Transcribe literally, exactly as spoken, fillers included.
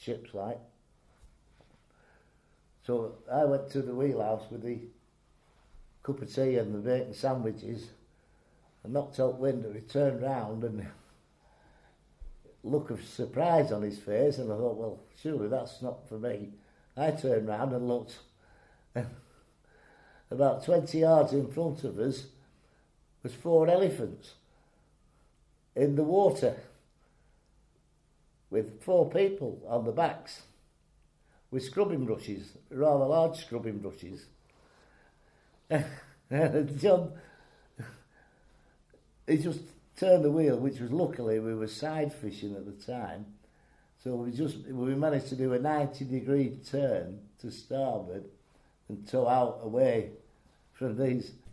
ships like. So I went to the wheelhouse with the cup of tea and the bacon sandwiches and knocked out window. He turned round and look of surprise on his face, and I thought, well, surely that's not for me. I turned round and looked, and about twenty yards in front of us was four elephants in the water with four people on the backs with scrubbing brushes, rather large scrubbing brushes. And John, he just turned the wheel, which was luckily we were side fishing at the time, so we just we managed to do a ninety degree turn to starboard and tow out away from these